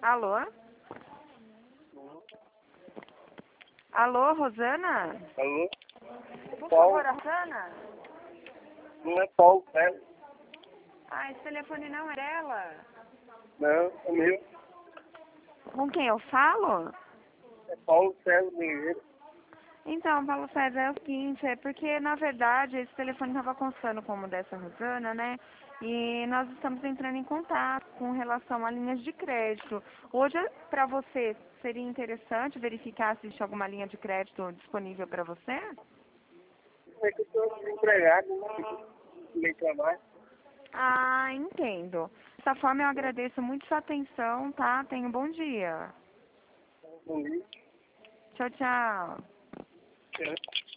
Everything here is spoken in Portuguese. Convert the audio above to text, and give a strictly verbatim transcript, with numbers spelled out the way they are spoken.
Alô? Alô, Rosana? Alô? Por Paulo? favor, a Rosana? Não é Paulo Célio. Ah, esse telefone não é dela. Não, é meu. Com quem eu falo? É Paulo Célio Mineiro. Então, Paulo César, é o seguinte, é porque, na verdade, esse telefone estava constando como dessa Rosana, né? E nós estamos entrando em contato com relação a linhas de crédito. Hoje, para você, seria interessante verificar se existe alguma linha de crédito disponível para você? É que eu estou desempregado, né? Nem trabalho. Ah, entendo. Dessa forma, eu agradeço muito sua atenção, tá? Tenha um bom dia. Bom dia. Tchau, tchau. É.